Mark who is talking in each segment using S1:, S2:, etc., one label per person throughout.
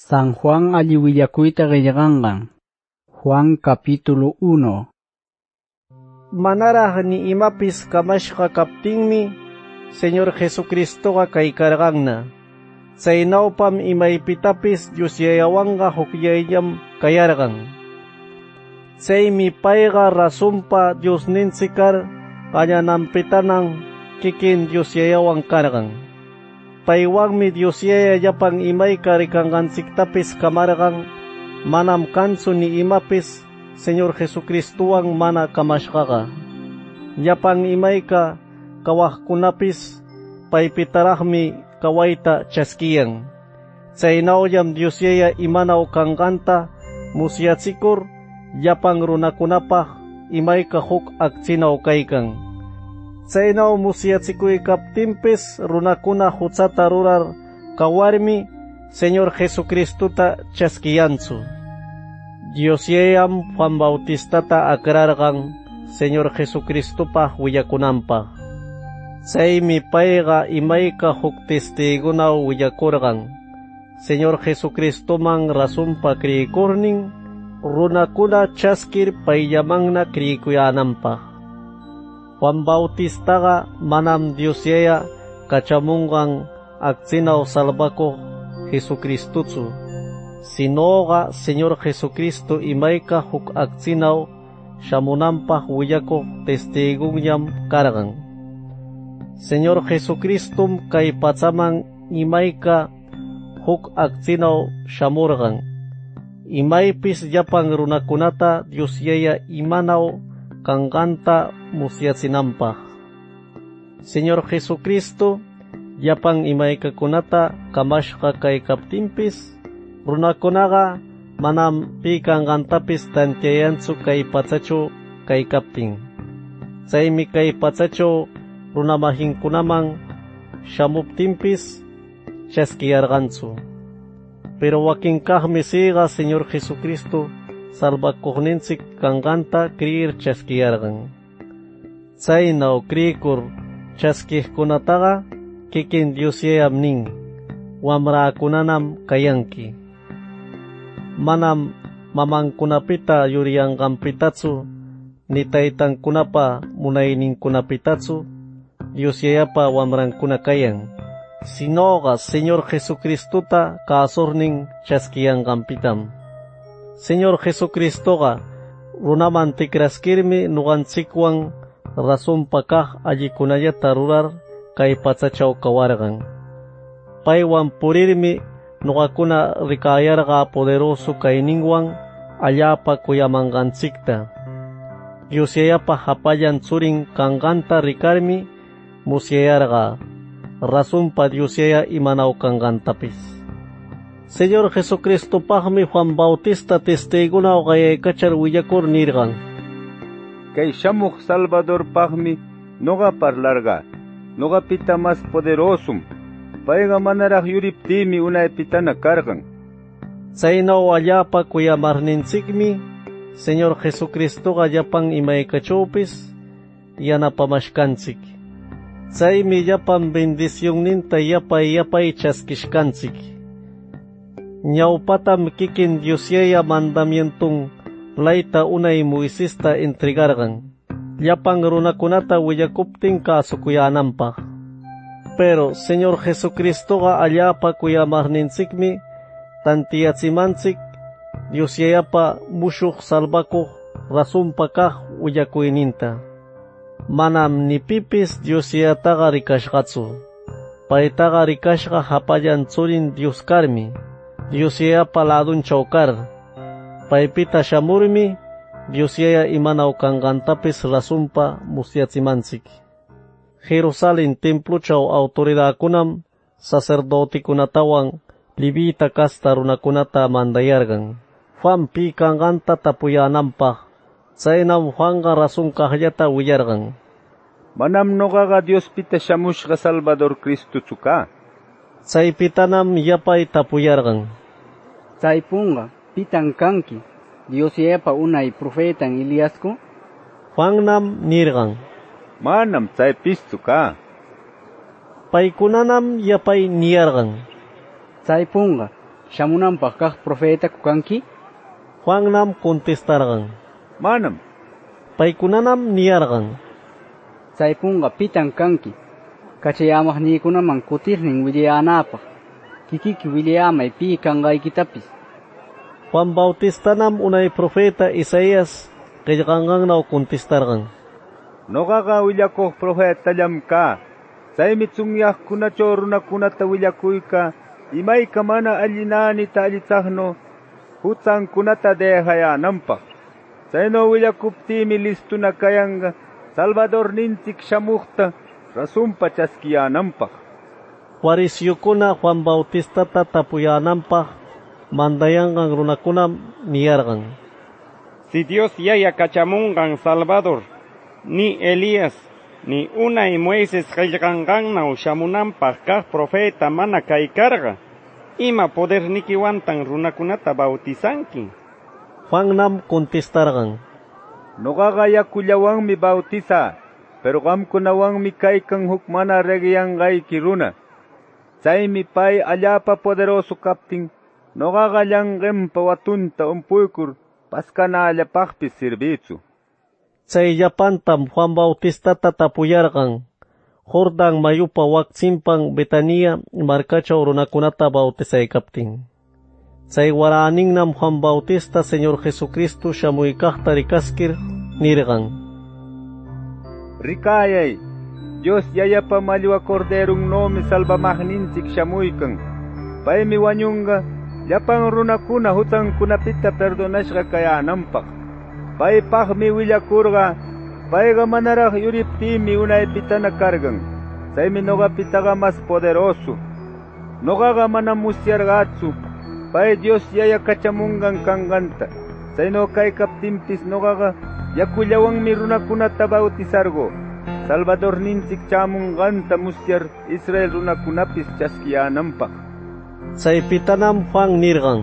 S1: San Juan alliwillakuyta qillqanqa. Juan capítulo 1.
S2: Manaraq ni imapis kamashqa kaptinmi Señor Jesucristoqa kaykarqanna. Chaynawpam imaypitapis Diosyayawanqa hukllayllam kayarqan. Chaymi payqa rasunpa Diosninchik kar qañananpitanan kikin Diosyayawan karqan. Paywanmi Diosyaya llapan imayka rikanqanchiktapis kamarqan, manam kanchu ni imapis Señor Jesucristuwan mana kamashqaqa. Llapan imayka kawaqkunapis paypitaraqmi kawayta chaskiyan. Chaynawllam Diosyaya imanaw kanqanta musyachikur llapan runakunapaq imayka huk akchinaw kaykan. Chaynaw musyachikuykaptinpis runakuna huchata rurar kawarmi Señor Jesucristuta chaskiyanchu. Diosyayam Juan Bautistata akrarqan Señor Jesucristupaq willakunanpaq. Chaymi payqa imayka huk testigunaw willakurqan. Señor Jesucristuman rasunpa kriyikurnin runakuna chaskir payllamanna kriyikuyananpaq. Juan Bautistaqa manam Diosyaya kachamunqan akchinaw salvakuq Jesucristuchu, sinoqa Señor Jesucristo imayka huk akchinaw shamunanpaq willakuq testigunllam karqan. Señor Jesucristum kay pachaman imayka huk akchinaw shamurqan, imaypis llapan runakunata Diosyaya imanaw kanqanta musyachinanpaq. Señor Jesucristo llapan imaykakunata kamashqa kaykaptinpis runakunaqa manam pi kanqantapis tantiayanchu kay pachachu kaykaptin. Chaymi kay pachachu runamahinkunaman shamuptinpis chaskiyarqanchu. Pero wakinkaqmi siqa Señor Jesucristo salvakuqninchik kanqanta kriyir chaskiyarqan. Chaynaw kriyikur chaskiqkunataqa kikin Diosyayam nin, wamrakunanam kayanki. Manam mamankunapita yuriyanqanpitachu ni taytankunapa munayninkunapitachu Diosyayapa wamrankuna kayan, sinoqa Señor Jesucristuta kasurnin chaskiyanqanpitam. Señor Jesucristoqa runaman tikraskirmi nuqanchikwan rasunpa kaq allikunallata rurar kay pachachaw kawarqan. Paywan purirmi nuqakuna rikayarqa poderoso kayninwan allapa kuyamanqanchikta. Diosyayapa hapallan churin kanqanta rikarmi musyayarqa, rasunpa Diosyaya imanaw kanqantapis. Señor Jesucristopaqmi Juan Bautista testigunaw qayaykachar willakur nirqan:
S3: Kay shamuq Salvadorpaqmi noqa parlarqa, noqapita mas poderosum, payqa manaraq yuriptimi unaypitana karqan.
S2: Chaynaw allapa kuyamarninchikmi Señor Jesucristoqa llapan imaykachawpis yanapamashkanchik. Chaymi llapan bendicionninta yapay chaskishkanchik. Ñawpatam kikin Diosyaya mandamientun layta unay Moisesta entregarqan, llapan runakunata willakuptin kasukuyananpaq. Pero Señor Jesucristoqa allapa kuyamarninchikmi tantiyachimanchik Diosyayapa mushuq salvakuq rasunpa kaq willakuyninta. Manam ni pipis Diosyayataqa rikashqachu. Paytaqa rikashqa hapallan churin Dios karmi, Diosyayapa ladunchaw kar. Paypita shamurmi Diosyaya imanaw kanqantapis rasunpa musyachimanchik. Jerusalén templuchaw autoridadkunam sacerdotikunatawan Levita kasta runakunata mandayarqan, Juan pi kanqanta tapuyananpaq. Chaynam Juanqa rasun kaqllata willarqan:
S3: Manam noqaqa Diospita shamushqa Salvador Cristuchu ka.
S2: Chaypitanam yapay tapuyarqan:
S1: Chaypunqa pitan kanki, Diosyayapa unay profetan Eliasku?
S2: Juannam nirqan:
S3: Manam chaypischu ka.
S2: Paykunanam yapay niyarqan:
S1: Chaypunqa shamunanpaq kaq profeta kanki?
S2: Juannam contestarqan.
S3: Manam.
S2: Paykunanam niyarqan.
S1: Chaypunqa pitan kanki? Kachayamaqniykunaman kutirnin willayanapaq. Kikiki willayamay pi kanqaykitapis.
S2: Juan Bautistanam unay profeta Isaías qillqanqannaw contestarqan.
S3: Noqaqa willakuq profetallam ka. Chaymi tsunyaqkunachaw runakunata willakuyka imayka mana allinanita allitsaqnu hutsankunata dejayananpaq. Chayno willakuptimi listuna kayanqa Salvadorninchik shamuqta rasunpa chaskiyananpaq.
S2: Fariseokuna Juan Bautistata tapuyananpaq mandayanqan runakunam niyarqan.
S4: Si Dios yaya kachamunqan Salvador, ni Elías, ni unay Moises qillqanqannaw shamunanpaq kaq profeta mana kaykarqa, ima podernikiwantan runakunata bautizanki.
S2: Juannam contestarqan.
S3: Noqaqa yakullawanmi bautiza, pero qamkunawanmi kaykan huk mana reguiyanqayki runa. Chaymi pay allapa poderoso kaptin, noqaqa llanqinpa watunta umpuykur paskanallapaqpis sirbichu.
S2: Chayllapantam Juan Bautistata tapuyarqan, Jordan mayupa wakchinpan Betania markachaw runakunata bautizaykaptin. Chay waraningnam Juan Bautista Señor Jesucristo shamuykaqta rikaskir nirqan.
S3: Rikayay, Dios yayapa mallwa corderunnomi salvamaqninchik shamuykan. Paymi wañunqa llapan runakuna hutsankunapita perdonashqa kayananpaq. Paypaqmi willakurqa, payqa manaraq yuriptimi unaypitana kargan. Chaymi noqapitaqa mas poderoso. Noqaqa manam musyarqachu, pay Dios yaya kachamunqan kanqanta. Chayno kaykaptinpis noqaqa yakullawanmi runakunata bautizarqu. Salvadorninchik chamunqanta musyar Israel runakunapis chaskiyananpaq.
S2: Chaypitanam Juan nirqan.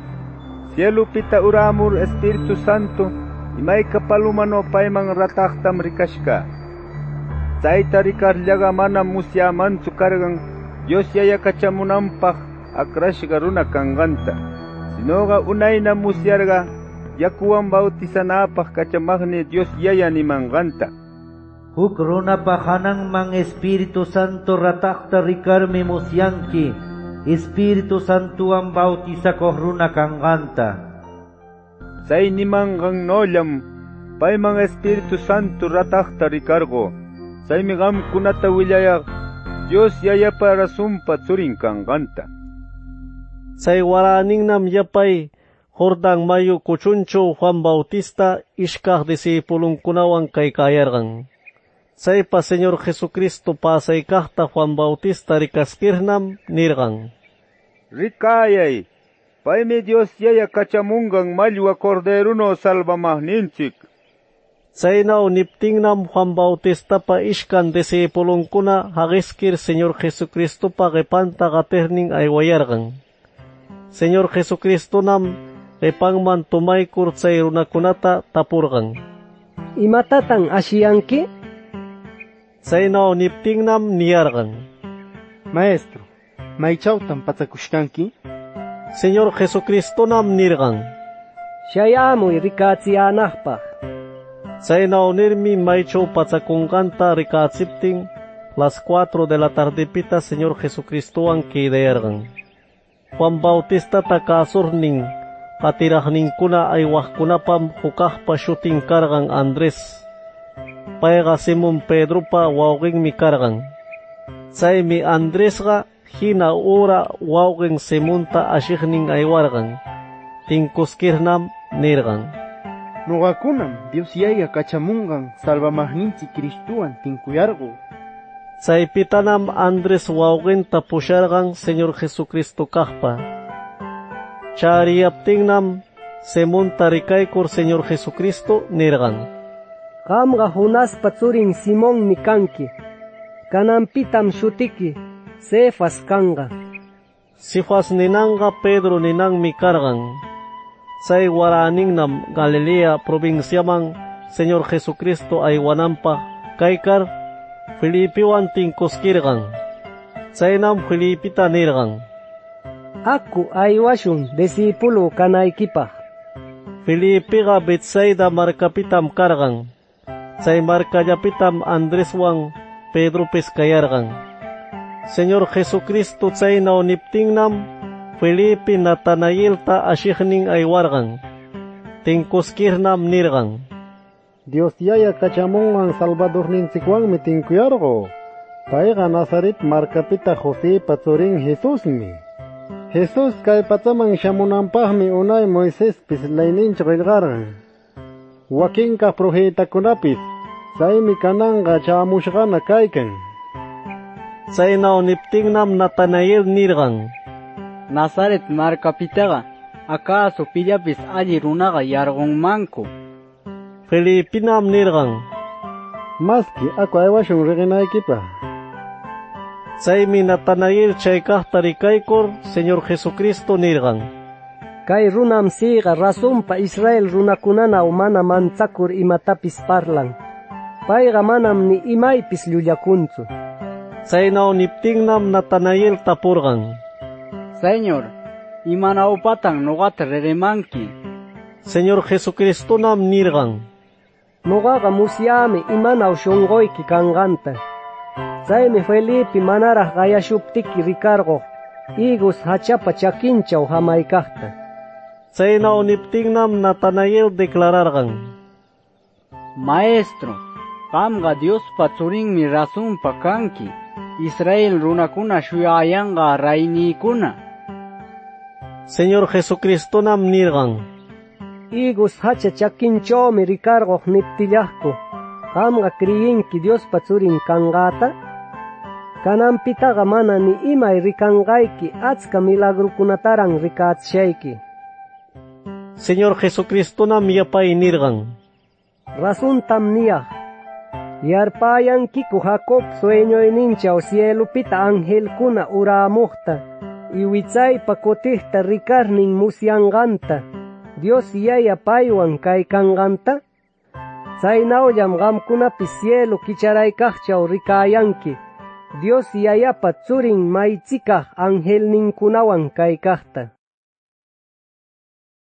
S3: Cielupita uramur Espiritu Santo imayka palumano payman rataqtam rikashka. Chayta rikarllaqa manam musyamanchu kargan Dios yaya kachamunanpaq akrashqa runa kanqanta. Sinoqa unayna musyarqa yakuwan bautizanapaq kachamaqni Dios yaya nimanqanta.
S5: Huk runapa hananman Espiritu Santo rataqta rikarmi musyanki, Espiritu Santuwan bautizakoq runa kanqanta.
S3: Chay nimanqan nollam payman Espiritu Santo rataqta rikarqu. Chaymi qamkunata willayaq Dios yayapa rasunpa tsurin kanqanta.
S2: Chay waraningnam yapay Jordan mayu kuchunchaw Juan Bautista ishkaq disipulunkunawan kaykayarqan. Chaypa Señor Jesucristo pasaykaqta Juan Bautista rikaskirnam nirqan.
S3: Rikayay, paymi Dios yaya kachamunqan mallwa corderuno salvamaqninchik.
S2: Chaynaw niptinnam Juan Bautistapa ishkan disipulunkuna haqiskir Señor Jesucristopa qipanta qatirnin aywayarqan. Señor Jesucristonam qipanman tumaykur chay runakunata tapurqan.
S6: ¿Imatatan ashiyanki?
S2: Chaynaw niptinnam niyarqan.
S7: Maestro, maychawtan patsakushkanki?
S2: Señor Jesucristonam nirqan.
S6: Shayamuy rikatsiyanaqpaq.
S2: Chaynaw nirmi maychaw patsakunqanta rikatsiptin las 4 de la tardepita Señor Jesucristowan kidayarqan. Juan Bautistata kasurnin qatiraqninkuna aywaqkunapam hukaqpa shutin karqan Andrés. Payqa Simón Pedropa wawqinmi karqan. Chaymi Andrésqa hina ura wawqin Simonta ashiqnin aywarqan. Tinkuskirnam nirqan.
S7: Nuqakunam Dios yaya kachamunqan salvamaqninchik Cristuwan tinkuyarqu.
S2: Chaypitanam Andrés wawqinta pusharqan Señor Jesucristo kaqpa. Chariyaptinnam Simonta rikaykur Señor Jesucristo nirqan.
S6: Qamqa Jonaspa tsurin Simonmi kanki. Kananpitam shutiki Cefas kanqa.
S2: Cefas ninanqa Pedro ninanmi karqan. Chay waraningnam Galilea provinciaman Señor Jesucristo aywananpaq kaykar Filipiwan tinkuskirqan. Chaynam Filipita nirqan.
S6: Aku aywashun disipulu kanaykipaj.
S2: Filipiqa Betsaida markapitam kargan. Chay markallapitam Andreswan Pedro kayargan. Señor Jesucristo chaynaw niptinnam Felipe Natanaelta ashiqnin aywargan. Tinkuskirnam nirgan.
S7: Dios yaya kachamungan Salvadorninchikwanmi tinkuyarqu. Payqa Nazaret markapita Josépa tzurin Jesusmi. Jesus kay pachaman shamunanpaqmi unay Moisespis layninchik qillqarqan. Wakinqa profetakunapis chaymi kananqa chamushqana kaykan.
S2: Chaynaw niptinnam Natanael nirgan.
S1: Nazaret markapitaqa acaso pillapis alli runaqa yarqunmanku.
S2: Felipinam nirgan.
S7: Maski aku aywashun riqinaykipaq.
S2: Chaymi Natanael chaykaqta rikaykur Señor Jesucristo nirgan.
S6: Kay runam siqa razonpa Israel runakunanaw mana manchakur imatapis parlan. Payqa manam ni imaypis llullakunchu.
S2: Chaynaw niptinnam Natanael tapurgan.
S1: Señor, imanawpatan nuqata riqimanki.
S2: Señor Jesucristonam nirgan.
S6: Nuqaqa musyami imanaw shunquyki kanqanta. Chaymi Felipe manaraq qayashuptiki rikarqoq higos hachapa chakinchaw hamaykaqta.
S2: Chaynaw niptinnam Natanael declarargan.
S1: Maestro, qamqa Diospa tzurinmi razonpa kanki. Israel runakuna shuyayanqa rayniykuna.
S2: Señor Jesucristonam nirgan.
S6: Higos hacha chakinchawmi rikarqoq niptillaqku. Qamqa kriyinki Diospa tzurin kanqata? Kananpitaqa mana ni imay rikanqayki achka milagrukunataran rikachishayki.
S2: Señor Jesucristonam yapay nirgan.
S6: Razontam niyaq. Yarpayankiku Jacob sueñoyninchaw cielupita angelkuna uramuqta y wichaypa kutihta rikarnin musyanqanta Dios yaya paywan kaykanqanta. Chaynawllam qamkunapis cielo kicharaykaqchaw rikayanki Dios yayapa tzurin maychikaq angelninkunawan kaykaqta.